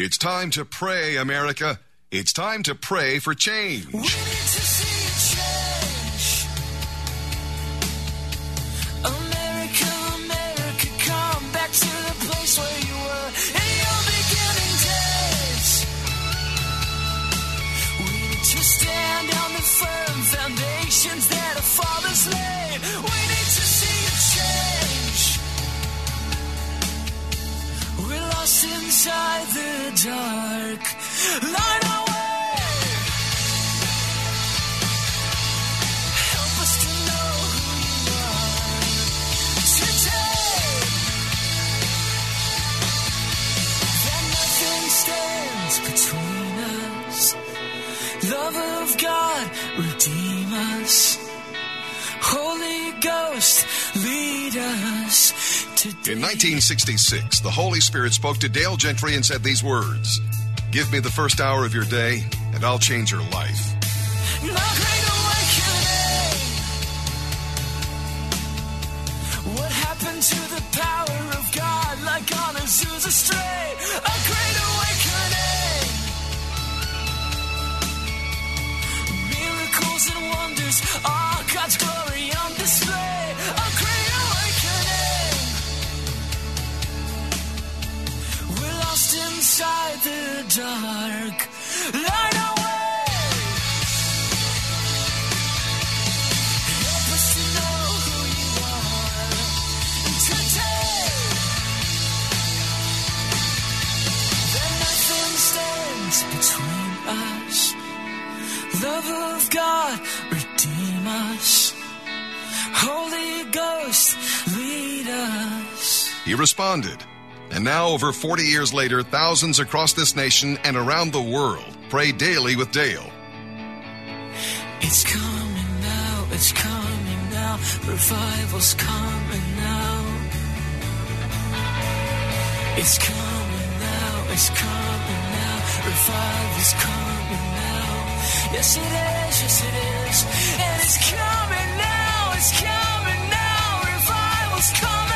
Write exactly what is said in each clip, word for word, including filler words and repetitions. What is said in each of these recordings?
It's time to pray, America. It's time to pray for change. We need to see change. America, America, come back to the place where you were in your beginning days. We need to stand on the firm foundations that our fathers laid. We need to see change. We're lost inside the dark. Light our way. Help us to know who you are today. That nothing stands between us. Love of God, redeem us. Holy Ghost, lead us today. In nineteen sixty-six, the Holy Spirit spoke to Dale Gentry and said these words: "Give me the first hour of your day, and I'll change your life." The Great Awakening. What happened to the power of God, like on Azusa Strait? A Great Awakening. Miracles and wonders, all God's glory on display. A Great Awakening. We're lost inside the dark. Light our way. Help us to know who you are today. That nothing stands between us. Love of God, redeem us. Holy Ghost, lead us. He responded. And now, over forty years later, thousands across this nation and around the world pray daily with Dale. It's coming now, it's coming now, revival's coming now. It's coming now, it's coming now, revival's coming now. Yes it is, yes it is, and it's coming now, it's coming now, revival's coming.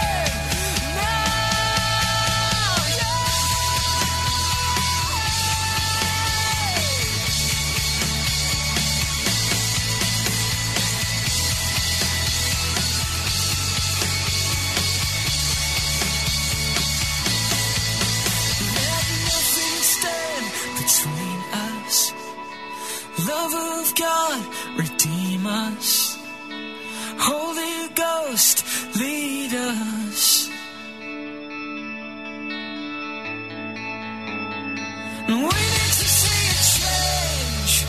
Love of God, redeem us. Holy Ghost, lead us. We need to see a change.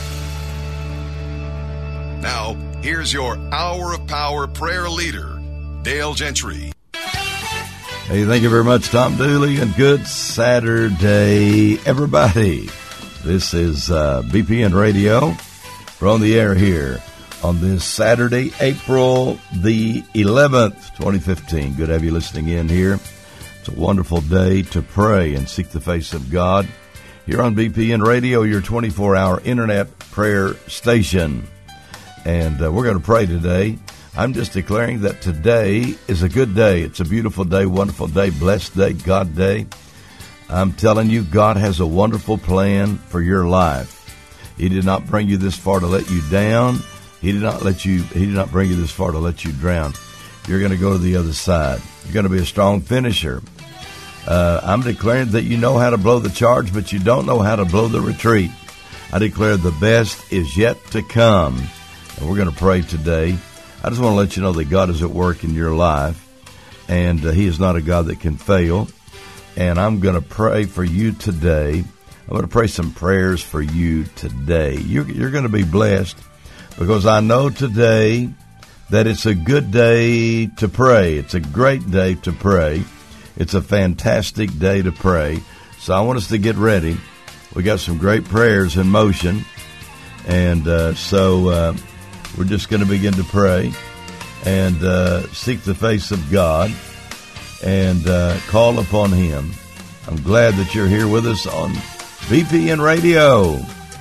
Now, here's your Hour of Power prayer leader, Dale Gentry. Hey, thank you very much, Tom Dooley, and good Saturday, everybody. This is uh, B P N Radio. We're on the air here on this Saturday, April the eleventh, twenty fifteen. Good to have you listening in here. It's a wonderful day to pray and seek the face of God. Here on B P N Radio, your twenty-four hour internet prayer station. And uh, we're going to pray today. I'm just declaring that today is a good day. It's a beautiful day, wonderful day, blessed day, God day. I'm telling you, God has a wonderful plan for your life. He did not bring you this far to let you down. He did not let you, he did not bring you this far to let you drown. You're going to go to the other side. You're going to be a strong finisher. Uh, I'm declaring that you know how to blow the charge, but you don't know how to blow the retreat. I declare the best is yet to come. And we're going to pray today. I just want to let you know that God is at work in your life, and uh, he is not a God that can fail. And I'm going to pray for you today. I'm going to pray some prayers for you today. You're, you're going to be blessed because I know today that it's a good day to pray. It's a great day to pray. It's a fantastic day to pray. So I want us to get ready. We got some great prayers in motion. And uh, so uh, we're just going to begin to pray and uh, seek the face of God and uh, call upon him. I'm glad that you're here with us on B P N Radio.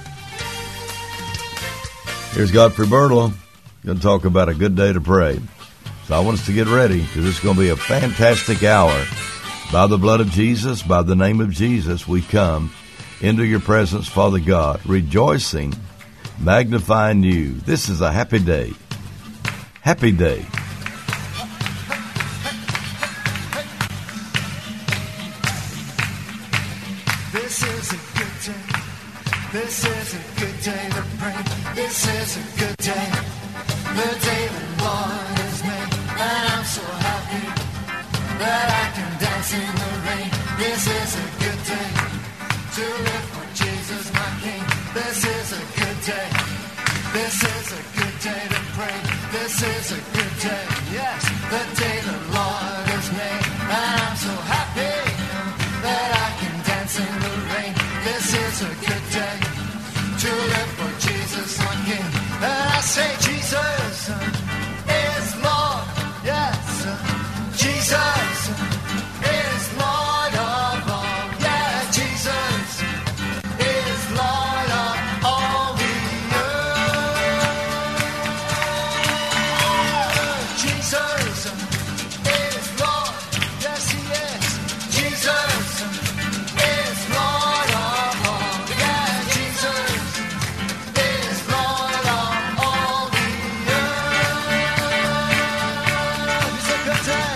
Here's Godfrey Birtle going to talk about a good day to pray. So I want us to get ready because it's going to be a fantastic hour. By the blood of Jesus, by the name of Jesus, we come into your presence, Father God, rejoicing, magnifying you. This is a happy day. Happy day. This is a good day. This is a good day to pray. This is a good day. The day the Lord has made. And I'm so happy that I can dance in the rain. This is a good day to live for Jesus, my King. This is a good day. This is a good day to pray. This is a good day. Yes, the day the Lord has made. And I'm so happy that I can dance in the rain. This is a good day to live for Jesus, my King. And I say Jesus is Lord. Yes, Jesus is Lord of all. Yeah, Jesus is Lord of all the earth. Jesus is Lord. Yes, He is. Jesus is Lord of all. Yeah, Jesus is Lord of all the earth. It's a good day.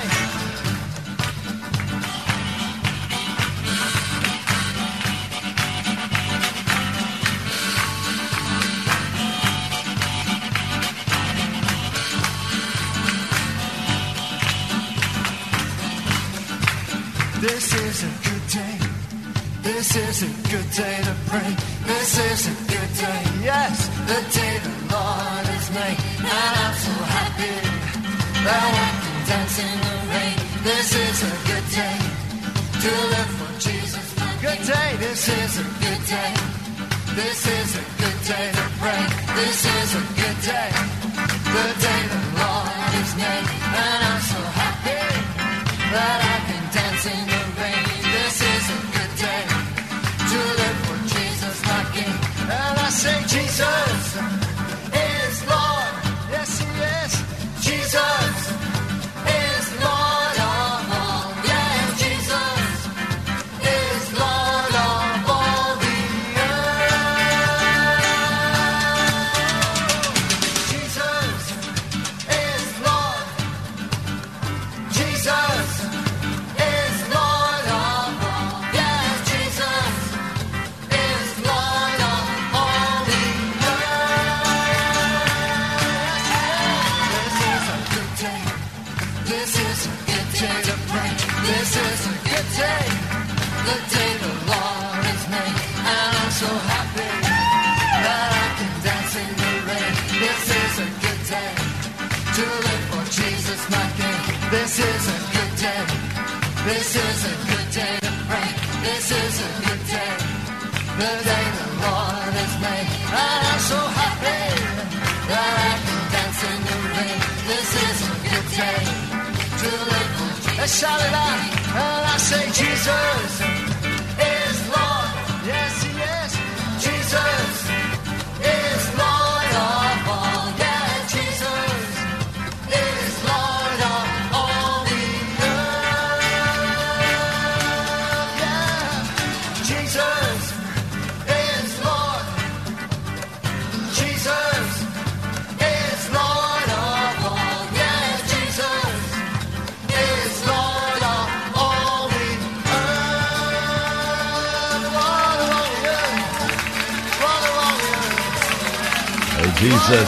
This is a good day. This is a good day to pray. This is a good day. Yes, the day the Lord has made. And I'm so happy that I can dance in the rain. This is a good day to live for Jesus. Good day. This is a good day. This is a good day to pray. This is a good day. The day the Lord has made. And I'm so happy that I can dance in the rain. This is a good day to live for Jesus, my King. And I say Jesus is Lord. Yes, He is. Jesus is Lord of all. Yeah, Jesus is Lord of all the earth. Jesus is Lord. Jesus is Lord of all. Yeah, Jesus is Lord of all the earth. This is a good day. This is a good day to pray. This is a good day. The day the Lord has made. And I'm so happy that I can dance in the rain. This is a good day to live for Jesus, my King. This is a good day. This is a good day to pray. This is a good day. The day the Lord has made. And I'm so happy that I can dance in the rain. This is a good day to live for Jesus. Let's shout it out. And I say Jesus is Lord. Yes, He is. Jesus is Lord of all. Yeah, Jesus is Lord of all the earth. Yeah, Jesus is Lord. Jesus is Lord of all. Yeah, Jesus is Lord of all the earth. All along the earth. All along the earth. Oh, Jesus.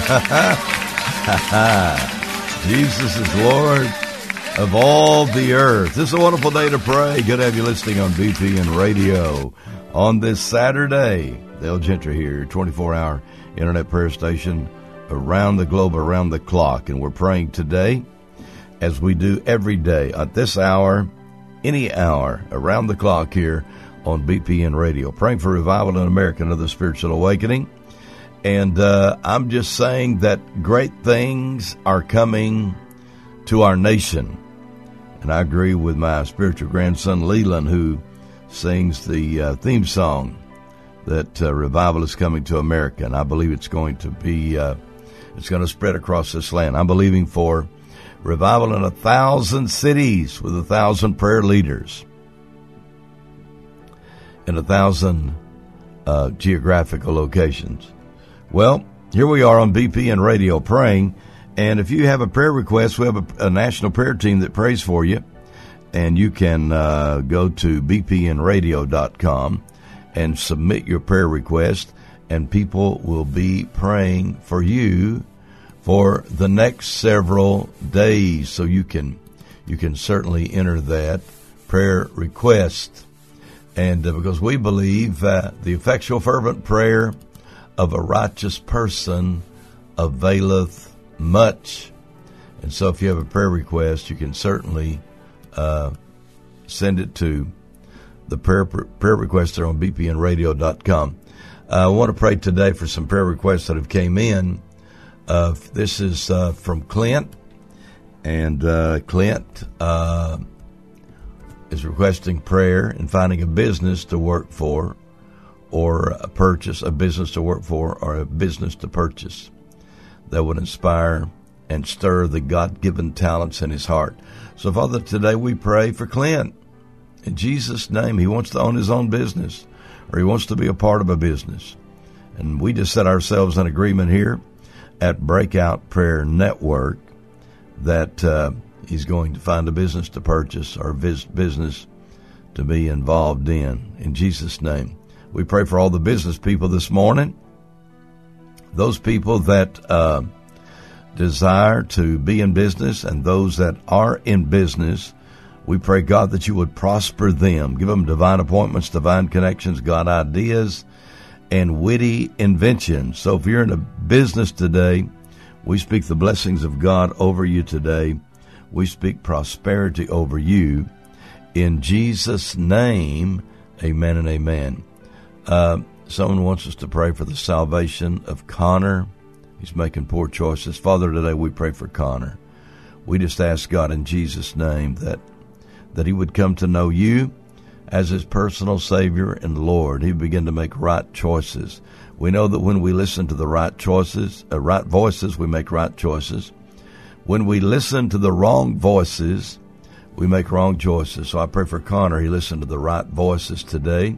Jesus is Lord of all the earth. This is a wonderful day to pray. Good to have you listening on B P N Radio on this Saturday. Dale Gentry here, twenty-four hour internet prayer station around the globe, around the clock. And we're praying today, as we do every day at this hour, any hour, around the clock here on B P N Radio. Praying for revival in America, another spiritual awakening. And uh, I'm just saying that great things are coming to our nation. And I agree with my spiritual grandson, Leland, who sings the uh, theme song that uh, revival is coming to America. And I believe it's going to be, uh, it's going to spread across this land. I'm believing for Revival in a thousand cities with a thousand prayer leaders in a thousand uh, geographical locations. Well, here we are on B P N Radio praying, and if you have a prayer request, we have a, a national prayer team that prays for you, and you can uh, go to b p n radio dot com and submit your prayer request, and people will be praying for you for the next several days. So you can you can certainly enter that prayer request. And uh, because we believe uh, the effectual fervent prayer of a righteous person availeth much. And so if you have a prayer request, you can certainly uh, send it to the prayer prayer request there on b p n radio dot com. Uh, I want to pray today for some prayer requests that have came in. Uh, this is uh, from Clint, and uh, Clint uh, is requesting prayer in finding a business to work for, or a purchase, a business to work for, or a business to purchase that would inspire and stir the God-given talents in his heart. So, Father, today we pray for Clint. In Jesus' name, he wants to own his own business, or he wants to be a part of a business. And we just set ourselves in agreement here at Breakout Prayer Network that uh, he's going to find a business to purchase or vis- business to be involved in. In Jesus' name, we pray for all the business people this morning, those people that uh, desire to be in business and those that are in business. We pray, God, that you would prosper them, give them divine appointments, divine connections, God, ideas, and witty inventions. So if you're in a business today, we speak the blessings of God over you today. We speak prosperity over you. In Jesus' name, amen and amen. Uh, someone wants us to pray for the salvation of Connor. He's making poor choices. Father, today we pray for Connor. We just ask God in Jesus' name that that he would come to know you as his personal Savior and Lord. He would begin to make right choices. We know that when we listen to the right choices, uh, right voices, we make right choices. When we listen to the wrong voices, we make wrong choices. So I pray for Connor. He listened to the right voices today.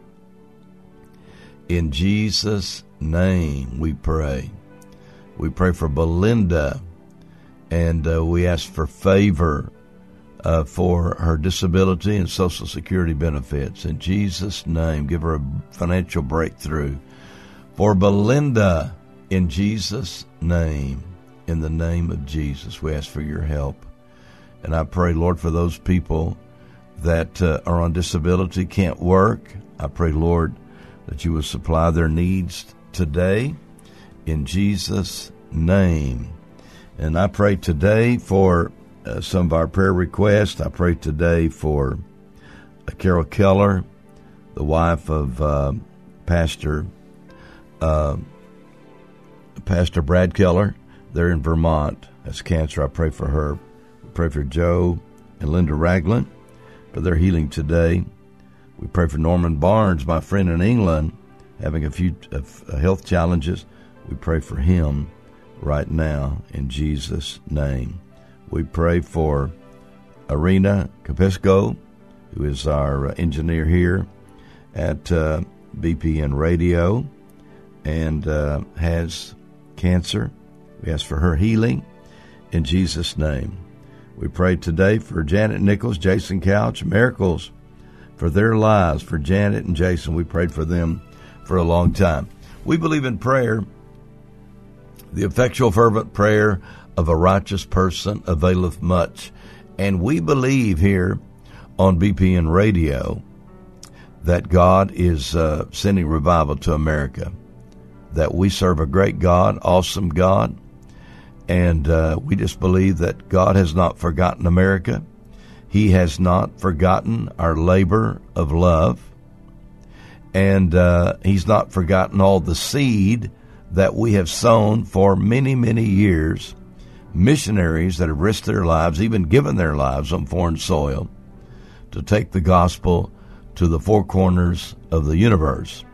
In Jesus' name we pray. We pray for Belinda, and uh, we ask for favor Uh, for her disability and Social Security benefits. In Jesus' name, give her a financial breakthrough. For Belinda, in Jesus' name, in the name of Jesus, we ask for your help. And I pray, Lord, for those people that uh, are on disability, can't work. I pray, Lord, that you will supply their needs today, in Jesus' name. And I pray today for Uh, some of our prayer requests. I pray today for uh, Carol Keller, the wife of uh, Pastor uh, Pastor Brad Keller. They're in Vermont. Has cancer. I pray for her. We pray for Joe and Linda Ragland for their healing today. We pray for Norman Barnes, my friend in England, having a few uh, health challenges. We pray for him right now in Jesus' name. We pray for Arena Capisco, who is our uh, engineer here at uh, B P N Radio, and uh, has cancer. We ask for her healing in Jesus' name. We pray today for Janet Nichols, Jason Couch, miracles for their lives. For Janet and Jason, we prayed for them for a long time. We believe in prayer, the effectual fervent prayer of a righteous person availeth much. And we believe here on B P N Radio that God is uh, sending revival to America, that we serve a great God, awesome God, and uh, we just believe that God has not forgotten America. He has not forgotten our labor of love, and uh, he's not forgotten all the seed that we have sown for many, many years. Missionaries that have risked their lives, even given their lives on foreign soil, to take the gospel to the four corners of the universe.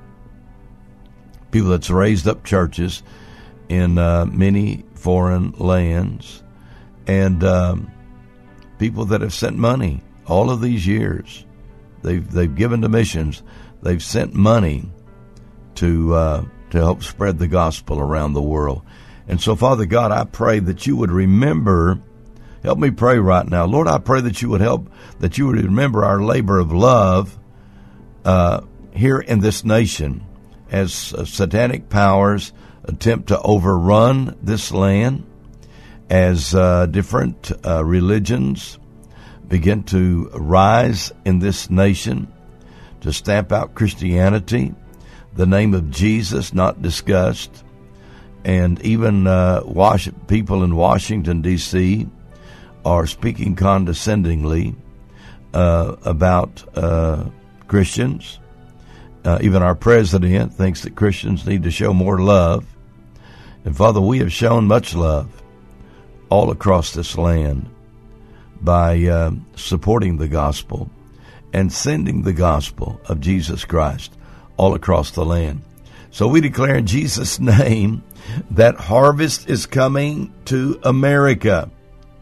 People that's raised up churches in uh, many foreign lands, and um, people that have sent money all of these years. They've they've given to missions. They've sent money to uh, to help spread the gospel around the world. And so, Father God, I pray that you would remember. Help me pray right now, Lord. I pray that you would help, that you would remember our labor of love uh, here in this nation, as uh, satanic powers attempt to overrun this land, as uh, different uh, religions begin to rise in this nation to stamp out Christianity, the name of Jesus not discussed, and even uh, was- people in Washington, D C are speaking condescendingly uh, about uh, Christians. Uh, even our president thinks that Christians need to show more love. And Father, we have shown much love all across this land by uh, supporting the gospel and sending the gospel of Jesus Christ all across the land. So we declare in Jesus' name that harvest is coming to America.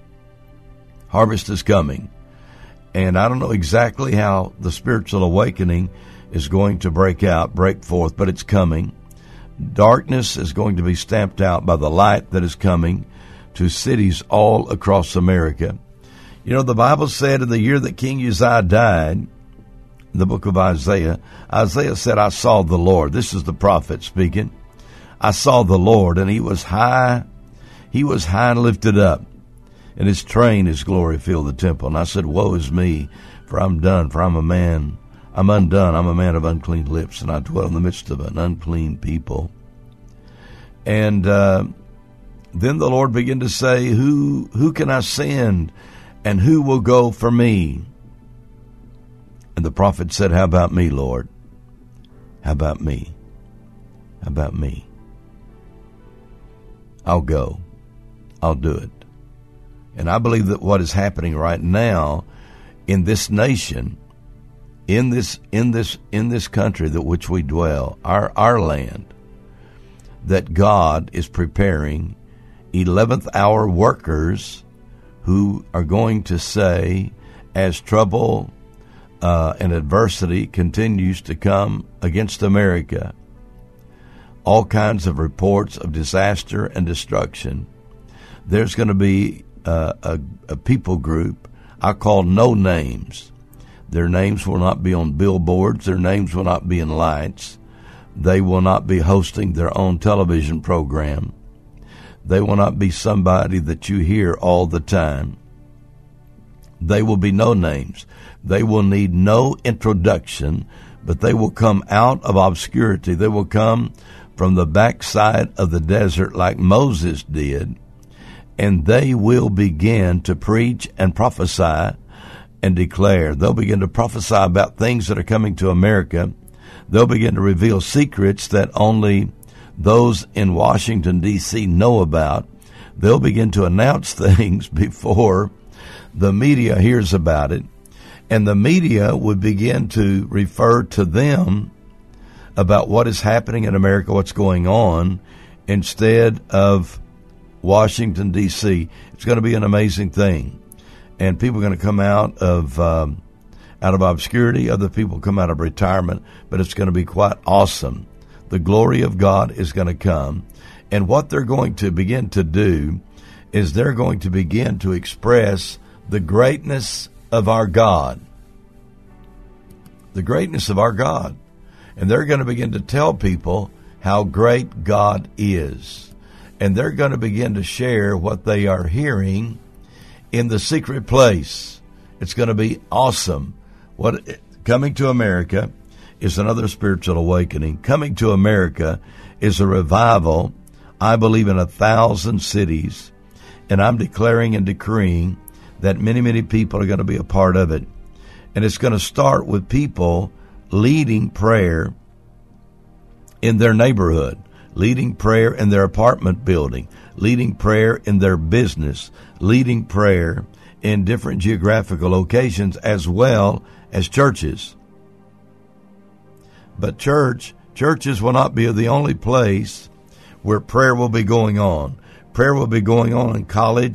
Harvest is coming. And I don't know exactly how the spiritual awakening is going to break out, break forth, but it's coming. Darkness is going to be stamped out by the light that is coming to cities all across America. You know, the Bible said in the year that King Uzziah died, in the book of Isaiah, Isaiah said, I saw the Lord. This is the prophet speaking. I saw the Lord, and he was high, he was high and lifted up, and his train, his glory filled the temple. And I said, woe is me, for I'm done, for I'm a man, I'm undone, I'm a man of unclean lips, and I dwell in the midst of an unclean people. And uh, then the Lord began to say, who who can I send, and who will go for me? And the prophet said, how about me, Lord? How about me? How about me? I'll go. I'll do it. And I believe that what is happening right now in this nation, in this in this in this country that which we dwell, our our land, that God is preparing eleventh hour workers who are going to say, as trouble uh, and adversity continues to come against America, all kinds of reports of disaster and destruction, there's going to be uh, a, a people group I call no names. Their names will not be on billboards. Their names will not be in lights. They will not be hosting their own television program. They will not be somebody that you hear all the time. They will be no names. They will need no introduction, but they will come out of obscurity. They will come from the backside of the desert like Moses did, and they will begin to preach and prophesy and declare. They'll begin to prophesy about things that are coming to America. They'll begin to reveal secrets that only those in Washington, D C know about. They'll begin to announce things before the media hears about it, and the media would begin to refer to them about what is happening in America, what's going on, instead of Washington, D C It's going to be an amazing thing. And people are going to come out of um, out of obscurity. Other people come out of retirement. But it's going to be quite awesome. The glory of God is going to come. And what they're going to begin to do is they're going to begin to express the greatness of our God. The greatness of our God. And they're going to begin to tell people how great God is. And they're going to begin to share what they are hearing in the secret place. It's going to be awesome. What coming to America is another spiritual awakening. Coming to America is a revival, I believe, in a thousand cities. And I'm declaring and decreeing that many, many people are going to be a part of it. And it's going to start with people leading prayer in their neighborhood, leading prayer in their apartment building, leading prayer in their business, leading prayer in different geographical locations as well as churches. But church, churches will not be the only place where prayer will be going on. Prayer will be going on in college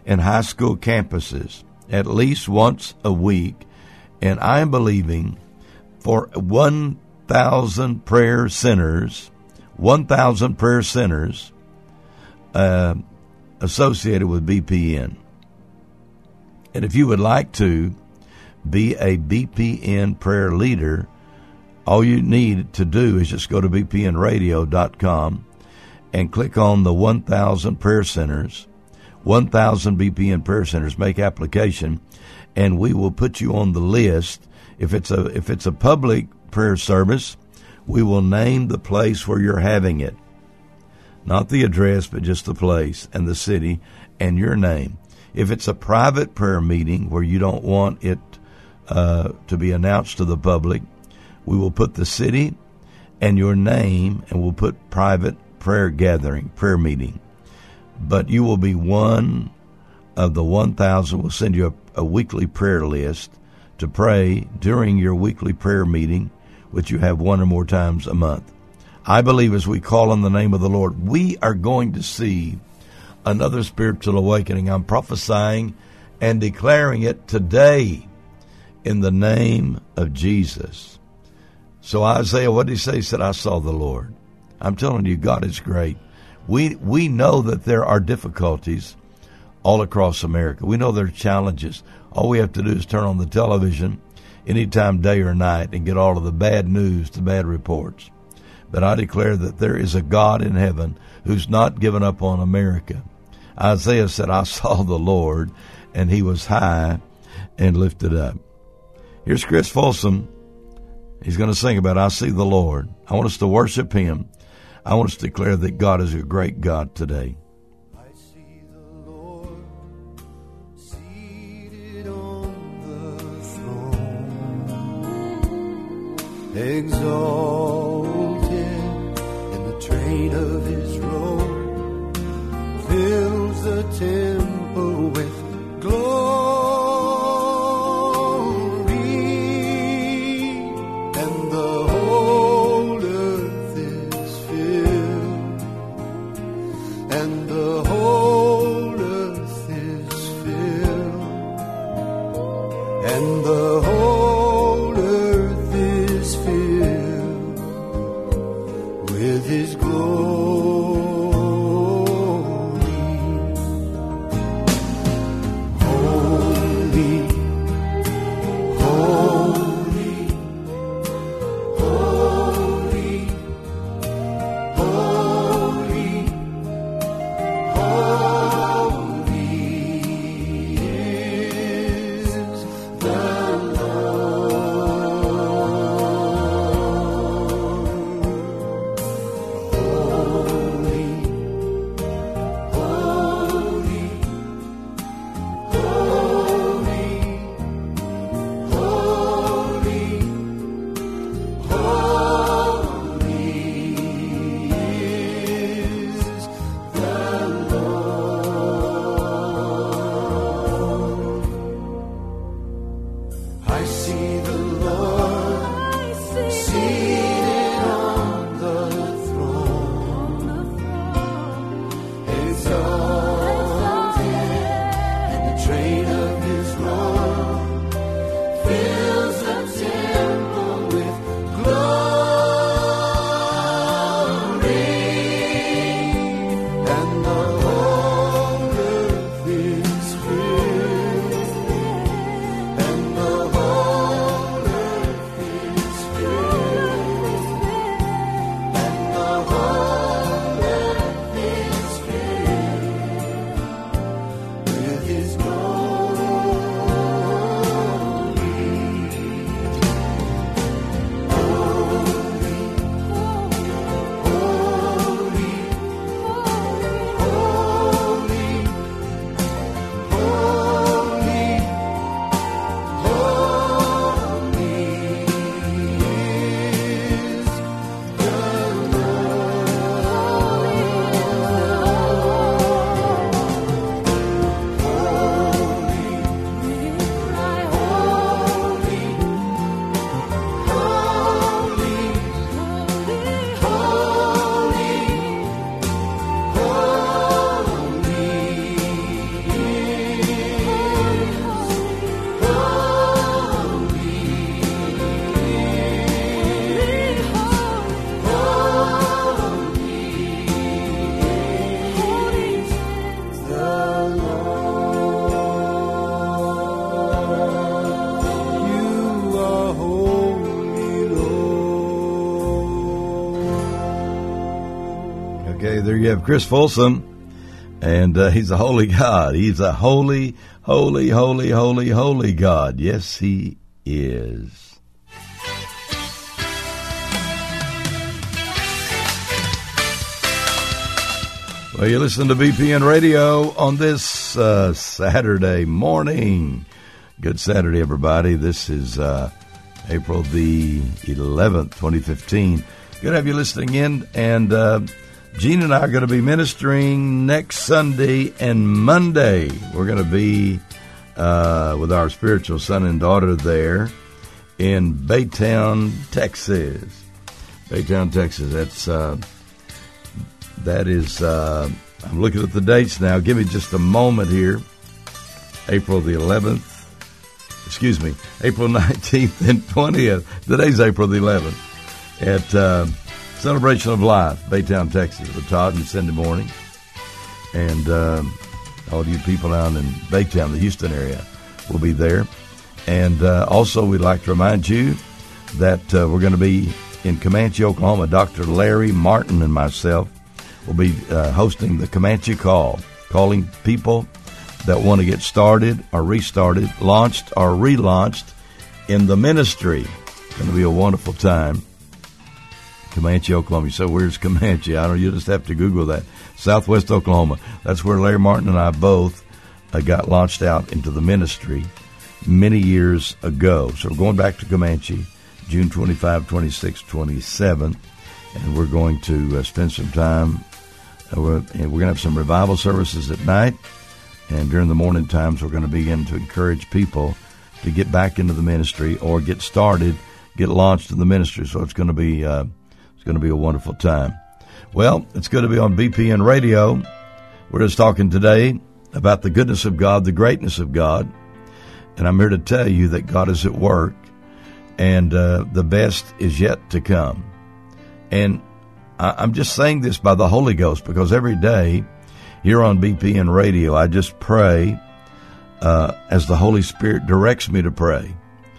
and high school campuses at least once a week. And I am believing for one thousand prayer centers, one thousand prayer centers uh, associated with B P N. And if you would like to be a B P N prayer leader, all you need to do is just go to b p n radio dot com and click on the one thousand prayer centers, one thousand B P N prayer centers, make application, and we will put you on the list. If it's a if it's a public prayer service, we will name the place where you're having it. Not the address, but just the place and the city and your name. If it's a private prayer meeting where you don't want it uh, to be announced to the public, we will put the city and your name, and we'll put private prayer gathering, prayer meeting. But you will be one of the one thousand. We'll send you a, a weekly prayer list to pray during your weekly prayer meeting, which you have one or more times a month. I believe as we call on the name of the Lord, we are going to see another spiritual awakening. I'm prophesying and declaring it today in the name of Jesus. So Isaiah, what did he say? He said, I saw the Lord. I'm telling you, God is great. We we know that there are difficulties all across America. We know there are challenges. All we have to do is turn on the television anytime, day or night, and get all of the bad news, the bad reports. But I declare that there is a God in heaven who's not given up on America. Isaiah said, I saw the Lord, and he was high and lifted up. Here's Chris Folsom. He's going to sing about I See the Lord. I want us to worship him. I want us to declare that God is a great God today. I see the Lord seated on the throne, exalted, and the train of his robe fills the temple with glory. Oh Okay, there you have Chris Folsom, and uh, he's a holy God. He's a holy, holy, holy, holy, holy God. Yes, he is. Well, you listen to B P N Radio on this uh, Saturday morning. Good Saturday, everybody. This is uh, April the eleventh, twenty fifteen. Good to have you listening in, and uh, Gene and I are going to be ministering next Sunday and Monday. We're going to be uh, with our spiritual son and daughter there in Baytown, Texas. Baytown, Texas. That's uh, that is. Uh, I'm looking at the dates now. Give me just a moment here. April the eleventh. Excuse me. April nineteenth and twentieth. Today's April the eleventh. At uh, Celebration of Life, Baytown, Texas, with Todd and Sunday morning. And uh, all you people down in Baytown, the Houston area, will be there. And uh, also, we'd like to remind you that uh, we're going to be in Comanche, Oklahoma. Doctor Larry Martin and myself will be uh, hosting the Comanche Call, calling people that want to get started or restarted, launched or relaunched in the ministry. It's going to be a wonderful time. Comanche, Oklahoma. You say, where's Comanche? I don't know. You just have to Google that. Southwest Oklahoma. That's where Larry Martin and I both uh, got launched out into the ministry many years ago. So we're going back to Comanche, June twenty-fifth, twenty-sixth, twenty-seventh, and we're going to uh, spend some time. Uh, we're, and we're going to have some revival services at night, and during the morning times, we're going to begin to encourage people to get back into the ministry or get started, get launched in the ministry. So it's going to be uh, going to be a wonderful time. Well, it's good to be on B P N Radio. We're just talking today about the goodness of God, the greatness of God, and I'm here to tell you that God is at work, and uh, the best is yet to come. And I, I'm just saying this by the Holy Ghost, because every day here on B P N Radio, I just pray uh, as the Holy Spirit directs me to pray,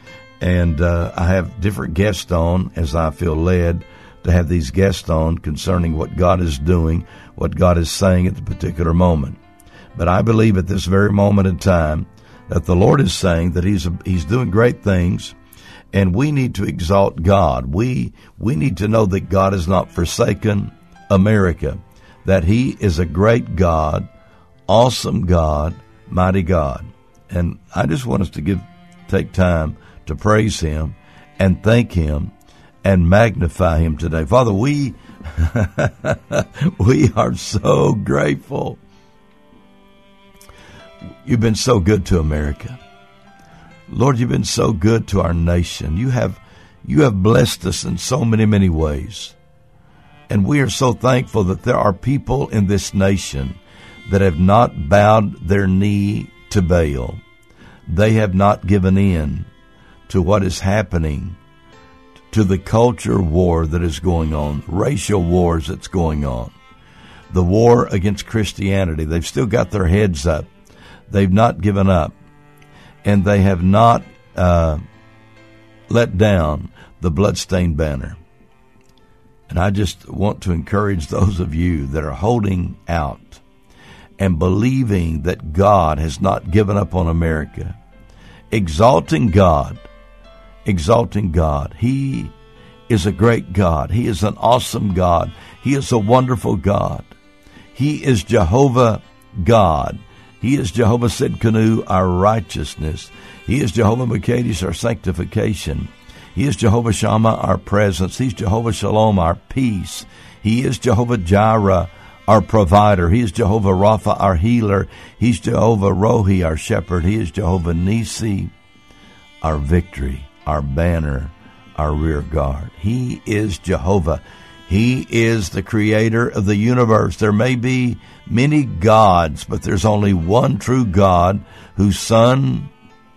and uh, I have different guests on as I feel led to have these guests on concerning what God is doing, what God is saying at the particular moment. But I believe at this very moment in time that the Lord is saying that He's He's doing great things, and we need to exalt God. We we need to know that God has not forsaken America, that He is a great God, awesome God, mighty God. And I just want us to give take time to praise Him and thank Him and magnify Him today. Father, we we are so grateful. You've been so good to America. Lord, you've been so good to our nation. You have you have blessed us in so many, many ways. And we are so thankful that there are people in this nation that have not bowed their knee to Baal. They have not given in to what is happening, to the culture war that is going on, racial wars that's going on, the war against Christianity. They've still got their heads up. They've not given up, and they have not uh, let down the bloodstained banner. And I just want to encourage those of you that are holding out and believing that God has not given up on America, exalting God, exalting God. He is a great God. He is an awesome God. He is a wonderful God. He is Jehovah God. He is Jehovah Sidkenu, our righteousness. He is Jehovah Makadesh, our sanctification. He is Jehovah Shammah, our presence. He's Jehovah Shalom, our peace. He is Jehovah Jireh, our provider. He is Jehovah Rapha, our healer. He's Jehovah Rohi, our shepherd. He is Jehovah Nisi, our victory, our banner, our rear guard. He is Jehovah. He is the creator of the universe. There may be many gods, but there's only one true God, whose Son,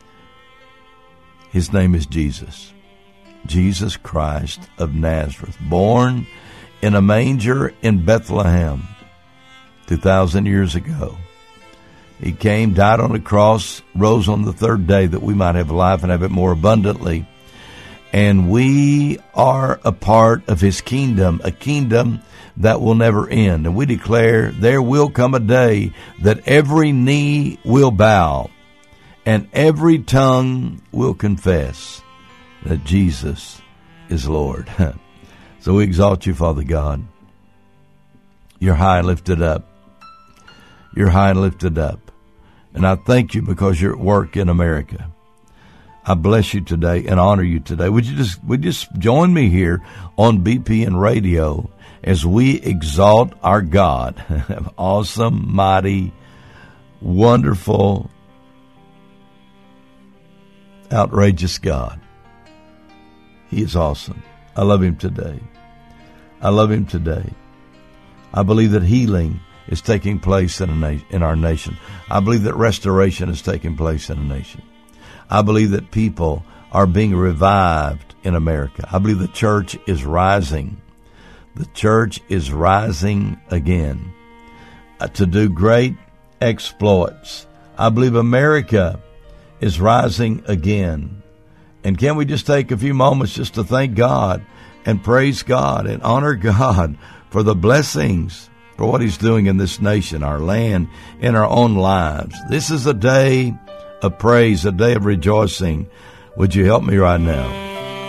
His name is Jesus. Jesus Christ of Nazareth, born in a manger in Bethlehem two thousand years ago. He came, died on the cross, rose on the third day that we might have life and have it more abundantly. and we are a part of his kingdom, a kingdom that will never end. And we declare there will come a day that every knee will bow and every tongue will confess that Jesus is Lord. So we exalt you, Father God. You're high and lifted up. You're high and lifted up. And I thank you because you're at work in America. I bless you today and honor you today. Would you just would you just join me here on B P N Radio as we exalt our God, awesome, mighty, wonderful, outrageous God. He is awesome. I love him today. I love him today. I believe that healing is taking place in a na- in our nation. I believe that restoration is taking place in a nation. I believe that people are being revived in America. I believe the church is rising. The church is rising again uh, to do great exploits. I believe America is rising again. And can we just take a few moments just to thank God and praise God and honor God for the blessings, for what he's doing in this nation, our land, in our own lives. This is a day of praise, a day of rejoicing. Would you help me right now?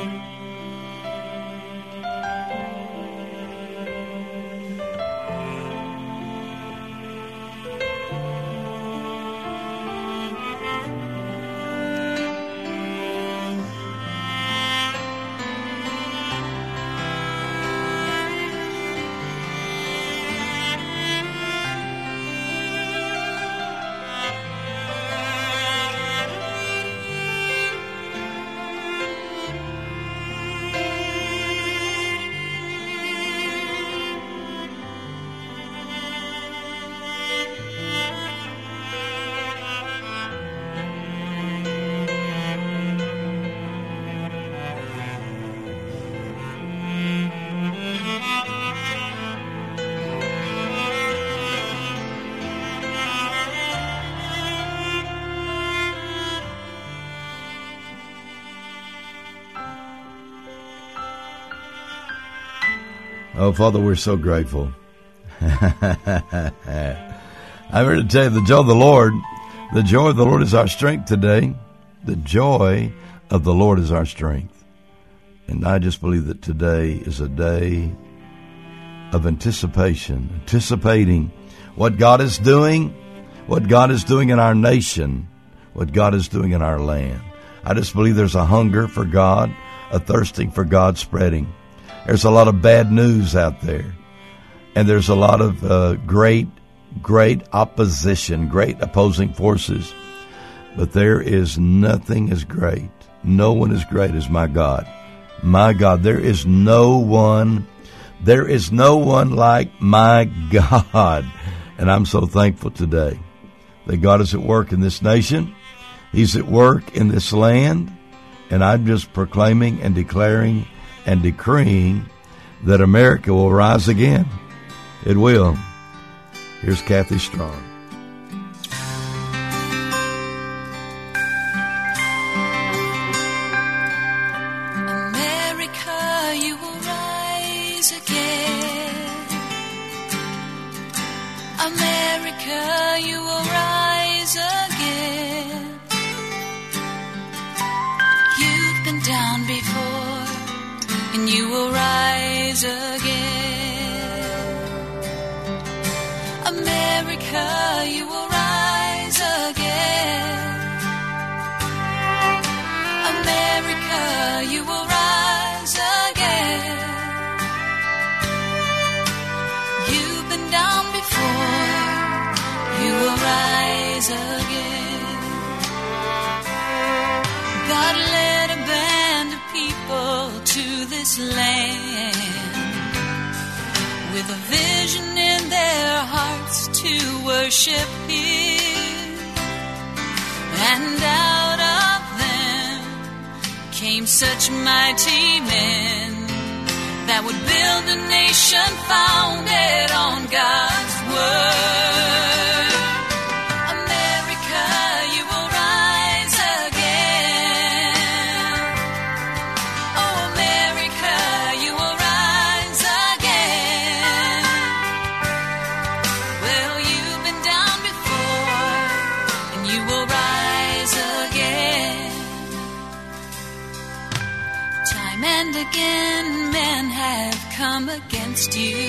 Oh, Father, we're so grateful. I'm here to tell you the joy of the Lord. The joy of the Lord is our strength today. The joy of the Lord is our strength. And I just believe that today is a day of anticipation, anticipating what God is doing, what God is doing in our nation, what God is doing in our land. I just believe there's a hunger for God, a thirsting for God spreading. There's a lot of bad news out there, and there's a lot of uh, great, great opposition, great opposing forces. But there is nothing as great. No one as great as my God. My God, there is no one, there is no one like my God. And I'm so thankful today that God is at work in this nation. He's at work in this land. And I'm just proclaiming and declaring and decreeing that America will rise again. It will. Here's Kathy Strong. America, you will rise again. America, you will rise again. You've been down before, and you will rise again. America, you will rise again. America, you will rise again. You've been down before, you will rise again. God led a band of people to this land with a vision in their hearts to worship Him, and out of them came such mighty men that would build a nation founded on God's word. America, you will rise again. come against you,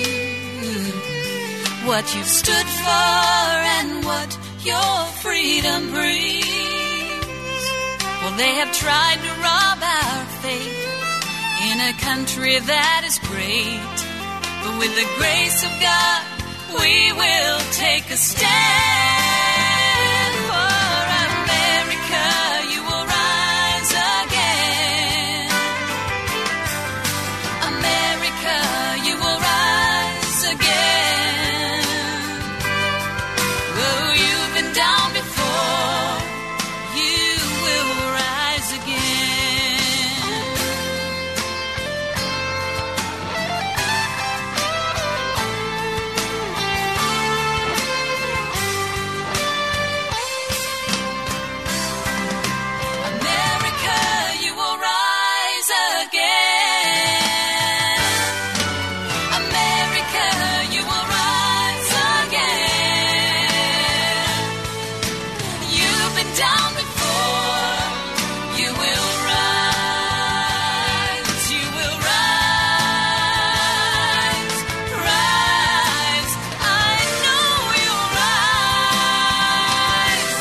what you've stood for and what your freedom brings. Well, they have tried to rob our faith in a country that is great, but with the grace of God, we will take a stand for America. You will rise again. America, you will rise again. Oh, you've been down before. You will rise again. America, you will rise again. America, you will rise again. You've been down before. You will rise. You will rise. Rise. I know you'll rise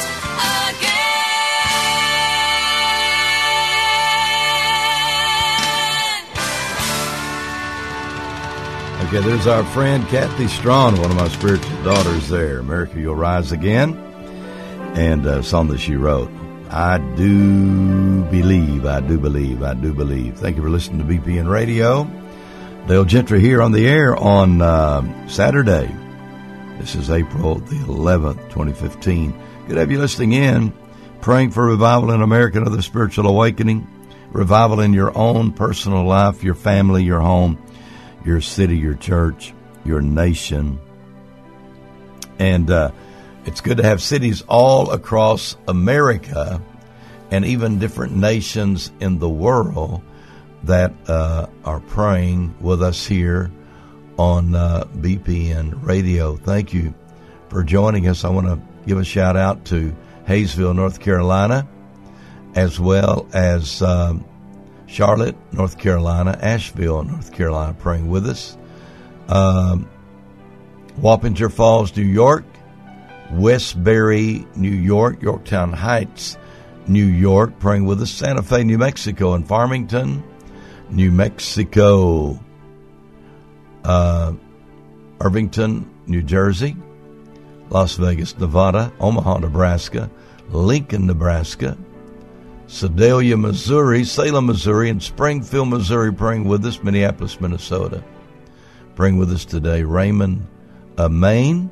again. Okay, there's our friend Kathy Strawn, one of my spiritual daughters there. America, You'll Rise Again. And a song that she wrote. I do believe, I do believe, I do believe. Thank you for listening to B P N Radio. Dale Gentry here on the air on uh, Saturday. This is April the eleventh, twenty fifteen. Good to have you listening in. Praying for revival in America and other spiritual awakening. Revival in your own personal life, your family, your home, your city, your church, your nation. And uh, it's good to have cities all across America and even different nations in the world that uh, are praying with us here on uh, B P N Radio. Thank you for joining us. I want to give a shout out to Hayesville, North Carolina, as well as um, Charlotte, North Carolina, Asheville, North Carolina, praying with us. Um, Wappinger Falls, New York, Westbury, New York, Yorktown Heights, New York, praying with us. Santa Fe, New Mexico, and Farmington, New Mexico. Uh, Irvington, New Jersey, Las Vegas, Nevada, Omaha, Nebraska, Lincoln, Nebraska, Sedalia, Missouri, Salem, Missouri, and Springfield, Missouri, praying with us. Minneapolis, Minnesota, praying with us today. Raymond, uh, Maine,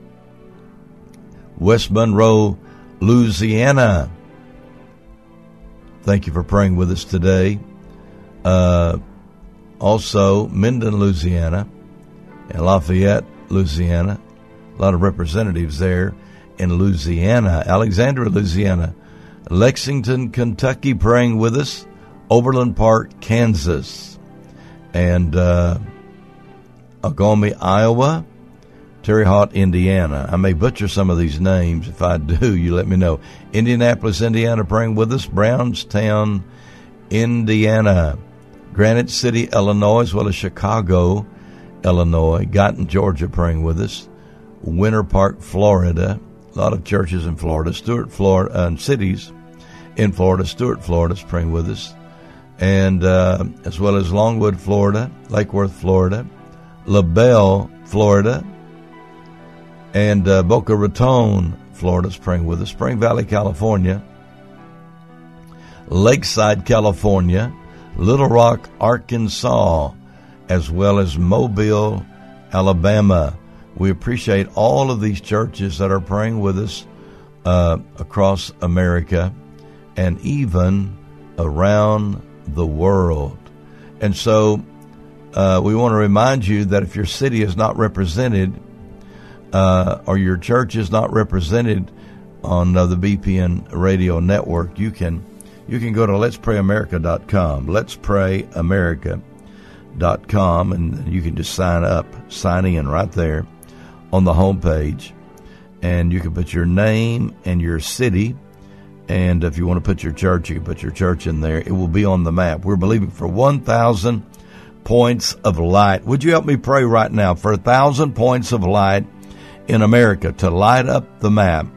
West Monroe, Louisiana. Thank you for praying with us today. Uh, also, Minden, Louisiana, and Lafayette, Louisiana. A lot of representatives there in Louisiana. Alexandria, Louisiana. Lexington, Kentucky, praying with us. Overland Park, Kansas. And uh, Algoma, Iowa. Terre Haute, Indiana. I may butcher some of these names. If I do, you let me know. Indianapolis, Indiana, praying with us. Brownstown, Indiana. Granite City, Illinois, as well as Chicago, Illinois. Gotten, Georgia, praying with us. Winter Park, Florida. A lot of churches in Florida. Stuart, Florida, uh, and cities in Florida. Stuart, Florida is praying with us. And uh, as well as Longwood, Florida. Lake Worth, Florida. LaBelle, Florida. And uh, Boca Raton, Florida is praying with us. Spring Valley, California. Lakeside, California. Little Rock, Arkansas, as well as Mobile, Alabama. We appreciate all of these churches that are praying with us uh, across America and even around the world. And so uh, we want to remind you that if your city is not represented uh, or your church is not represented on uh, the B P N radio network, you can you can go to lets pray america dot com, lets pray america dot com, and you can just sign up, sign in right there on the homepage, and you can put your name and your city, and if you want to put your church, you can put your church in there. It will be on the map. We're believing for one thousand points of light. Would you help me pray right now for a thousand points of light in America to light up the map,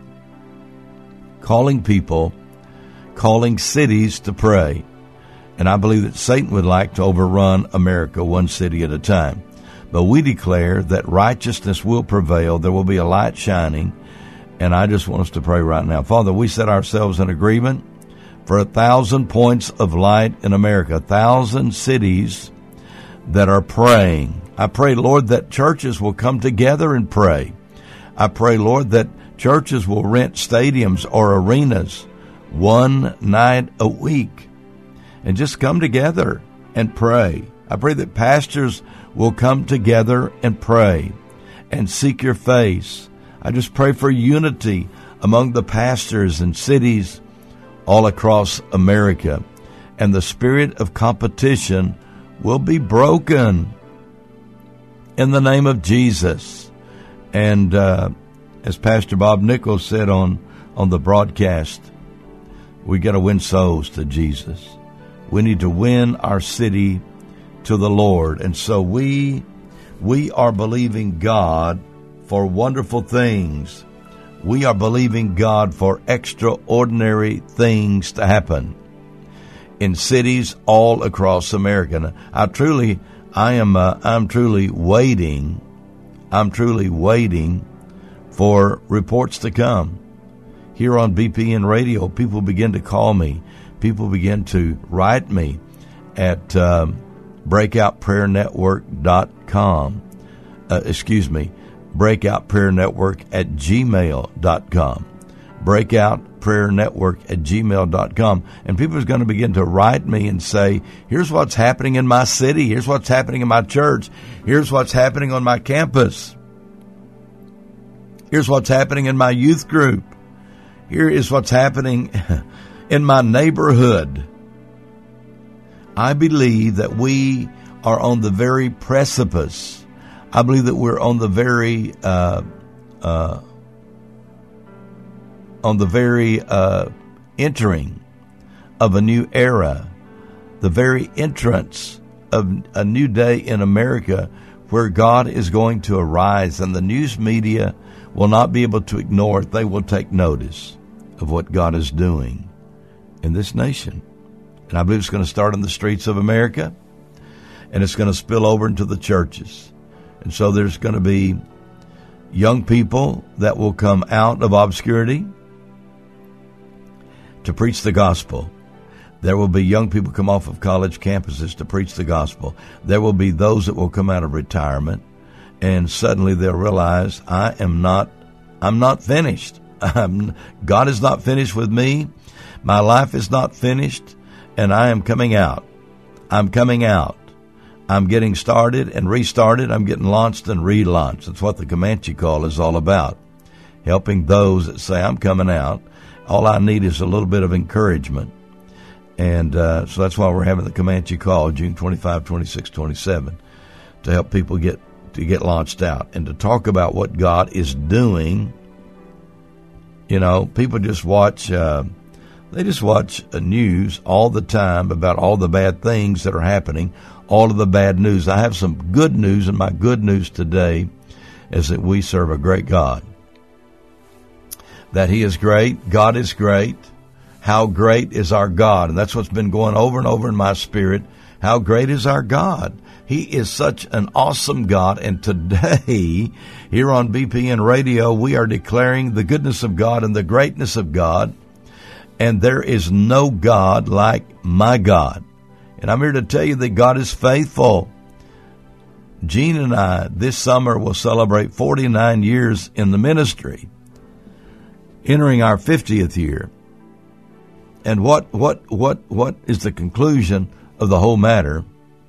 calling people, calling cities to pray. And I believe that Satan would like to overrun America one city at a time. But we declare that righteousness will prevail. There will be a light shining. And I just want us to pray right now. Father, we set ourselves in agreement for a thousand points of light in America, a thousand cities that are praying. I pray, Lord, that churches will come together and pray. I pray, Lord, that churches will rent stadiums or arenas one night a week and just come together and pray. I pray that pastors will come together and pray and seek your face. I just pray for unity among the pastors and cities all across America. And the spirit of competition will be broken in the name of Jesus. And uh, as Pastor Bob Nichols said on, on the broadcast, we got to win souls to Jesus. We need to win our city to the Lord. And so we we are believing God for wonderful things. We are believing God for extraordinary things to happen in cities all across America. I truly, I am, uh, I'm truly waiting. I'm truly waiting for reports to come. Here on B P N Radio, people begin to call me. People begin to write me at um, breakout prayer network dot com. Uh, excuse me, breakout prayer network at gmail dot com. breakout prayer network at gmail dot com. And people are going to begin to write me and say, here's what's happening in my city. Here's what's happening in my church. Here's what's happening on my campus. Here's what's happening in my youth group. Here is what's happening in my neighborhood. I believe that we are on the very precipice. I believe that we're on the very, uh, uh, on the very uh, entering of a new era, the very entrance of a new day in America, where God is going to arise, and the news media will not be able to ignore it. They will take notice of what God is doing in this nation. And I believe it's going to start in the streets of America, and it's going to spill over into the churches. And so there's going to be young people that will come out of obscurity to preach the gospel. There will be young people come off of college campuses to preach the gospel. There will be those that will come out of retirement, and suddenly they'll realize, I am not, I'm not finished. I'm, God is not finished with me. My life is not finished, and I am coming out. I'm coming out. I'm getting started and restarted. I'm getting launched and relaunched. That's what the Comanche Call is all about, helping those that say, I'm coming out. All I need is a little bit of encouragement. And uh, so that's why we're having the Comanche Call June twenty-fifth, twenty-sixth, twenty-seventh, to help people get to get launched out and to talk about what God is doing. You know, people just watch, uh, they just watch uh, news all the time about all the bad things that are happening, all of the bad news. I have some good news, and my good news today is that we serve a great God. That He is great, God is great. How great is our God? And that's what's been going over and over in my spirit. How great is our God? He is such an awesome God. And today, here on B P N Radio, we are declaring the goodness of God and the greatness of God. And there is no God like my God. And I'm here to tell you that God is faithful. Gene and I, this summer, will celebrate forty-nine years in the ministry, entering our fiftieth year. And what, what, what, what is the conclusion of the whole matter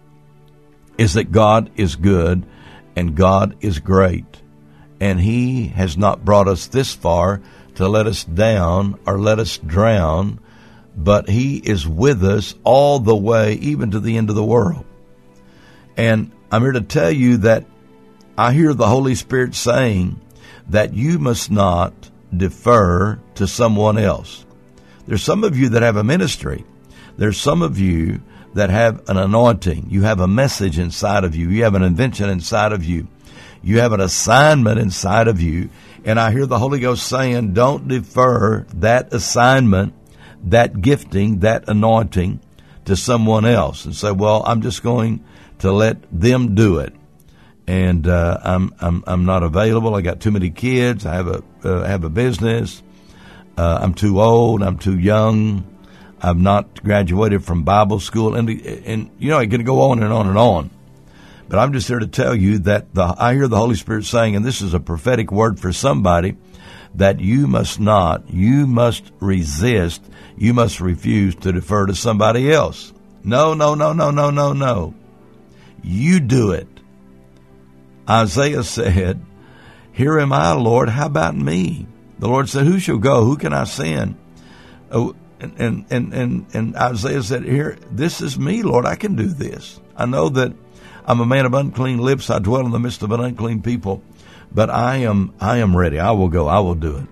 is that God is good and God is great. And He has not brought us this far to let us down or let us drown, but He is with us all the way, even to the end of the world. And I'm here to tell you that I hear the Holy Spirit saying that you must not defer to someone else. There's some of you that have a ministry. There's some of you that have an anointing. You have a message inside of you. You have an invention inside of you. You have an assignment inside of you. And I hear the Holy Ghost saying, don't defer that assignment, that gifting, that anointing to someone else and say, well, I'm just going to let them do it. And uh, I'm I'm I'm not available. I got too many kids. I have a uh, have a business. Uh, I'm too old. I'm too young. I've not graduated from Bible school. And and you know, I can go on and on and on. But I'm just here to tell you that the I hear the Holy Spirit saying, and this is a prophetic word for somebody, that you must not, you must resist, you must refuse to defer to somebody else. No, no, no, no, no, no, no. You do it. Isaiah said, here am I, Lord, how about me? The Lord said, who shall go? Who can I send? Oh, and, and, and, and, and Isaiah said, here, this is me, Lord, I can do this. I know that I'm a man of unclean lips. I dwell in the midst of an unclean people, but I am, I am ready. I will go. I will do it.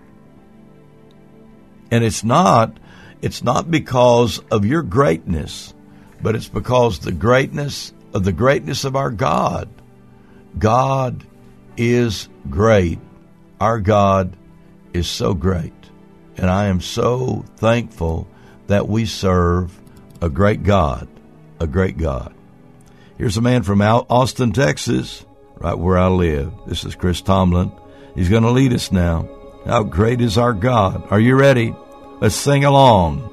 And it's not, it's not because of your greatness, but it's because the greatness of the greatness of our God. God is great. Our God is so great. And I am so thankful that we serve a great God, a great God. Here's a man from Austin, Texas, right where I live. This is Chris Tomlin. He's going to lead us now. How great is our God? Are you ready? Let's sing along.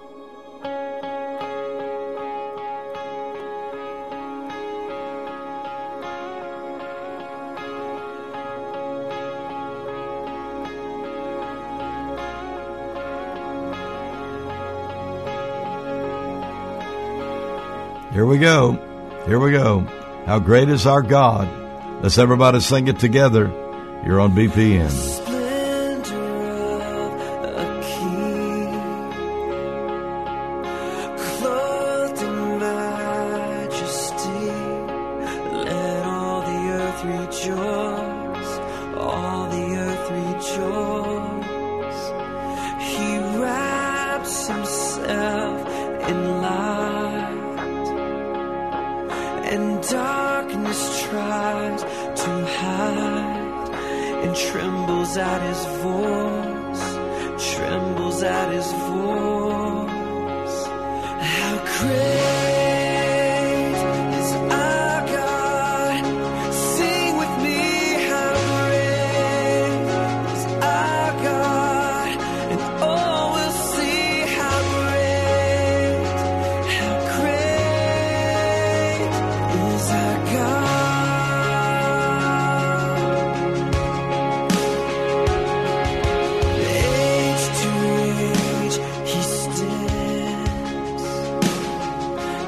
Here we go. Here we go. How great is our God. Let's everybody sing it together. You're on B P N. Splendor of a king, clothed in majesty, let all the earth rejoice, all the earth rejoice. He wraps himself in light, and darkness tries to hide, and trembles at his voice, trembles at his voice. How great is our God? Sing with me, how great is our God? And all will see how great, how great is our God. Age to age he stands,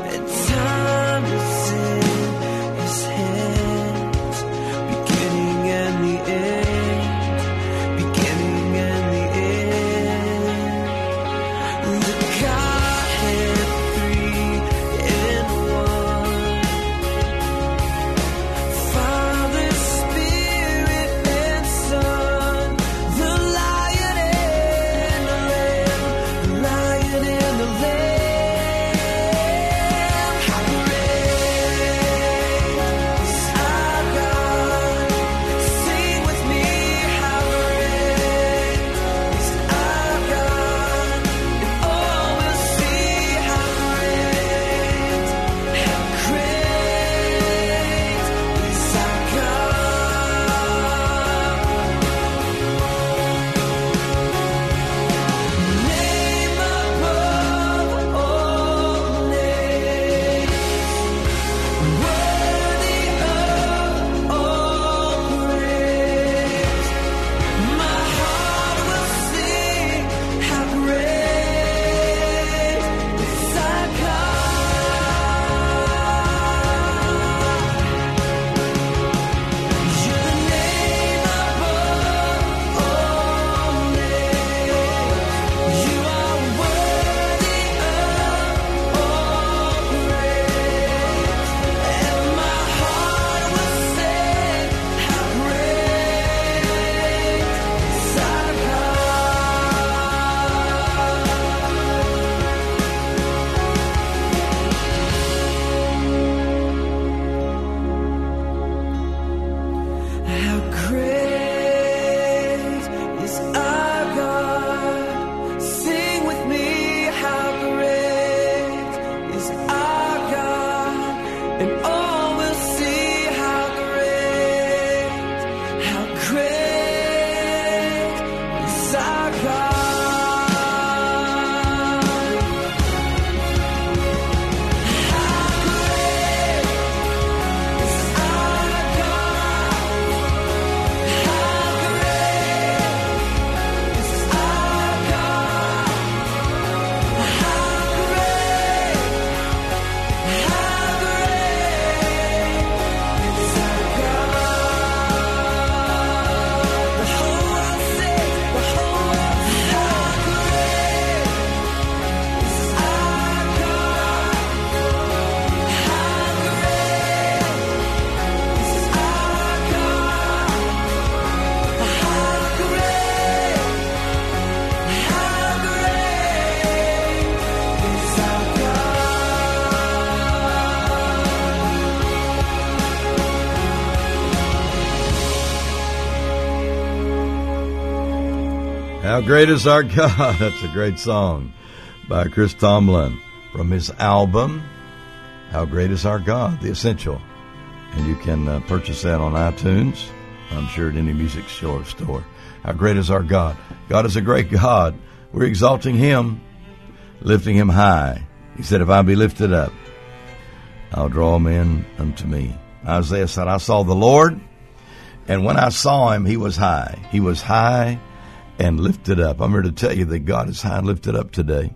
How Great Is Our God. That's a great song by Chris Tomlin from his album, How Great Is Our God, The Essential. And you can uh, purchase that on iTunes, I'm sure at any music store. store. How great is our God. God is a great God. We're exalting Him, lifting Him high. He said, if I be lifted up, I'll draw men unto me. Isaiah said, I saw the Lord, and when I saw Him, He was high. He was high and lifted up. I'm here to tell you that God is high and lifted up today.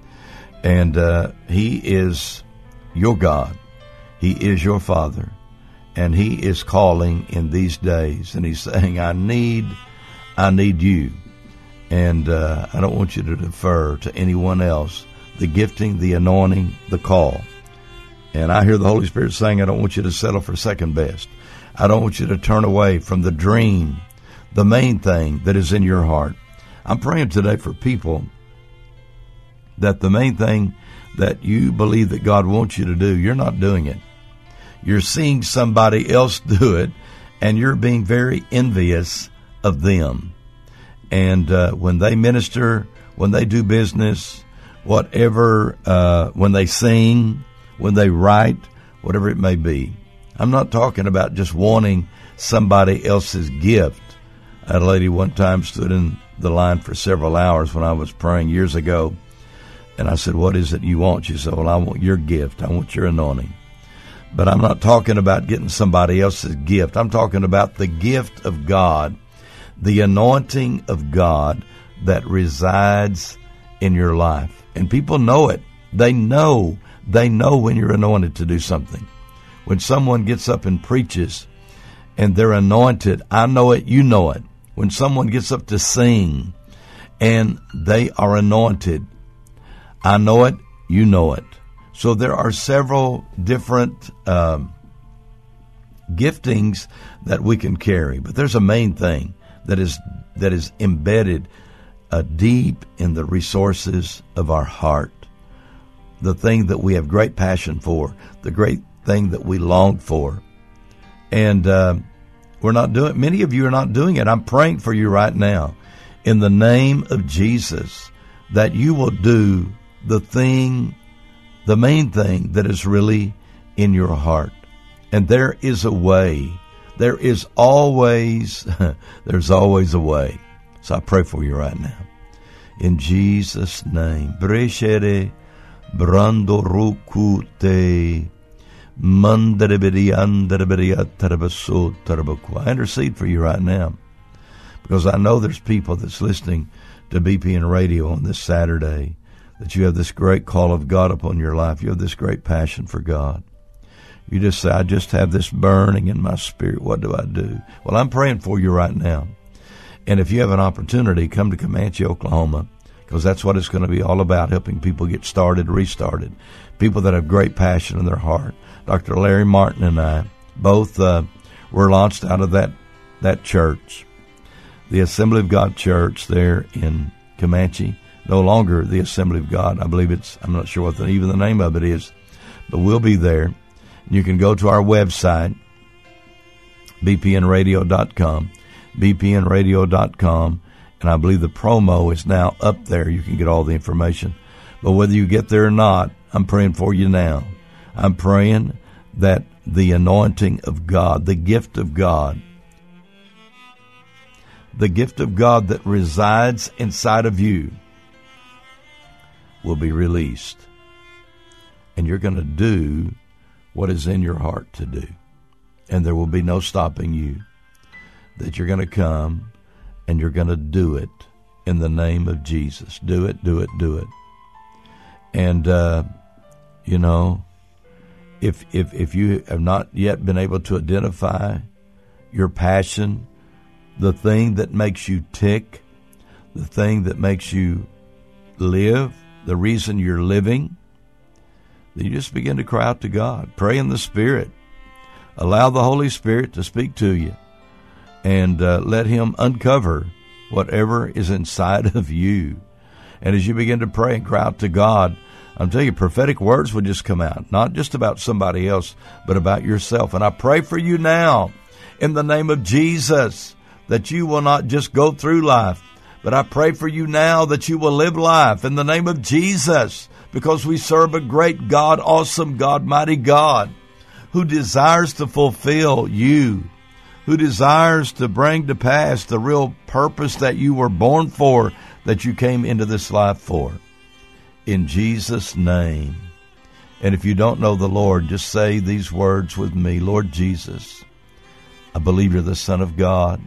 And uh, He is your God. He is your Father. And He is calling in these days. And He's saying, I need, I need you. And uh, I don't want you to defer to anyone else. The gifting, the anointing, the call. And I hear the Holy Spirit saying, I don't want you to settle for second best. I don't want you to turn away from the dream, the main thing that is in your heart. I'm praying today for people that the main thing that you believe that God wants you to do, you're not doing it. You're seeing somebody else do it, and you're being very envious of them. And uh, when they minister, when they do business, whatever, uh, when they sing, when they write, whatever it may be. I'm not talking about just wanting somebody else's gift. I had a lady one time stood in the line for several hours when I was praying years ago, and I said, what is it you want? She said, well, I want your gift. I want your anointing. But I'm not talking about getting somebody else's gift. I'm talking about the gift of God, the anointing of God that resides in your life. And people know it. They know. They know when you're anointed to do something. When someone gets up and preaches and they're anointed, I know it, you know it. When someone gets up to sing and they are anointed, I know it, you know it. So there are several different um, giftings that we can carry, but there's a main thing that is that is embedded uh, deep in the resources of our heart, the thing that we have great passion for, the great thing that we long for, and uh, we're not doing. Many of you are not doing it. I'm praying for you right now, in the name of Jesus, that you will do the thing. The main thing that is really in your heart. And there is a way. There is always, there's always a way. So I pray for you right now. In Jesus' name. Breshere brando rukute mandareberi andareberi atarabaso tarabakwa. I intercede for you right now, because I know there's people that's listening to B P N Radio on this Saturday, that you have this great call of God upon your life. You have this great passion for God. You just say, I just have this burning in my spirit. What do I do? Well, I'm praying for you right now. And if you have an opportunity, come to Comanche, Oklahoma, because that's what it's going to be all about, helping people get started, restarted. People that have great passion in their heart. Doctor Larry Martin and I both uh, were launched out of that, that church, the Assembly of God Church there in Comanche. No longer the Assembly of God. I believe it's, I'm not sure what the, even the name of it is, but we'll be there. You can go to our website, b p n radio dot com, b p n radio dot com, and I believe the promo is now up there. You can get all the information. But whether you get there or not, I'm praying for you now. I'm praying that the anointing of God, the gift of God, the gift of God that resides inside of you will be released. And you're going to do what is in your heart to do. And there will be no stopping you. That you're going to come and you're going to do it in the name of Jesus. Do it, do it, do it. And, uh, you know, if, if, if you have not yet been able to identify your passion, the thing that makes you tick, the thing that makes you live, the reason you're living, then you just begin to cry out to God. Pray in the Spirit. Allow the Holy Spirit to speak to you. And uh, let Him uncover whatever is inside of you. And as you begin to pray and cry out to God, I'm telling you, prophetic words will just come out. Not just about somebody else, but about yourself. And I pray for you now, in the name of Jesus, that you will not just go through life, but I pray for you now that you will live life in the name of Jesus, because we serve a great God, awesome God, mighty God, who desires to fulfill you, who desires to bring to pass the real purpose that you were born for, that you came into this life for. In Jesus' name. And if you don't know the Lord, just say these words with me. Lord Jesus, I believe you're the Son of God.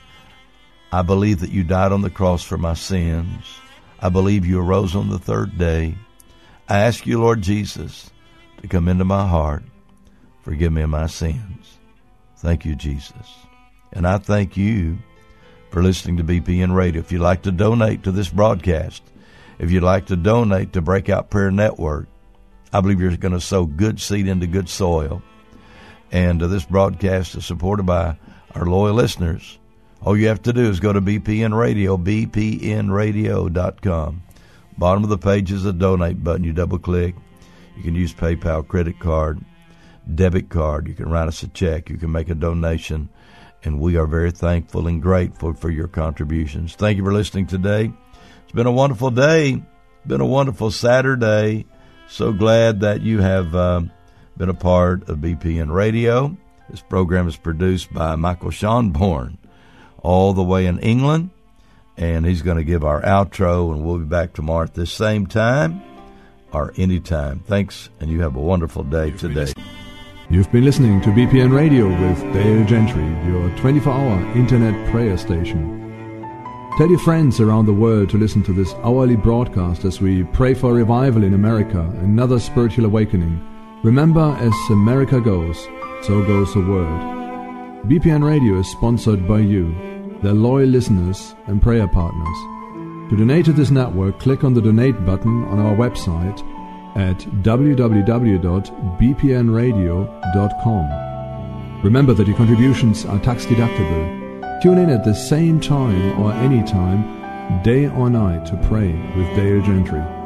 I believe that you died on the cross for my sins. I believe you arose on the third day. I ask you, Lord Jesus, to come into my heart. Forgive me of my sins. Thank you, Jesus. And I thank you for listening to B P N Radio. If you'd like to donate to this broadcast, if you'd like to donate to Breakout Prayer Network, I believe you're going to sow good seed into good soil. And uh, this broadcast is supported by our loyal listeners. All you have to do is go to B P N Radio, b p n radio dot com. Bottom of the page is a donate button. You double-click. You can use PayPal, credit card, debit card. You can write us a check. You can make a donation. And we are very thankful and grateful for your contributions. Thank you for listening today. It's been a wonderful day. It's been a wonderful Saturday. So glad that you have um, been a part of B P N Radio. This program is produced by Michael Schonborn, all the way in England, and he's going to give our outro, and we'll be back tomorrow at this same time or anytime. Thanks, and you have a wonderful day today. You've been listening to B P N Radio with Dale Gentry, your twenty-four hour internet prayer station. Tell your friends around the world to listen to this hourly broadcast as we pray for revival in America, another spiritual awakening. Remember, as America goes, so goes the world. B P N Radio is sponsored by you, their loyal listeners and prayer partners. To donate to this network, click on the donate button on our website at w w w dot b p n radio dot com. Remember that your contributions are tax deductible. Tune in at the same time or any time, day or night, to pray with Dale Gentry.